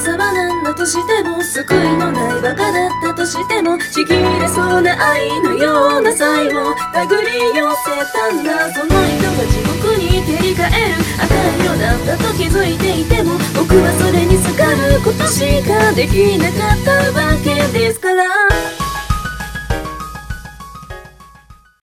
様なんだとしても、救いのないバカだったとしても、ちぎれそうな愛のような才を手繰り寄せたんだ。その人が地獄に照り返る赤色なんだと気づいていても、僕はそれにすがることしかできなかったわけですから。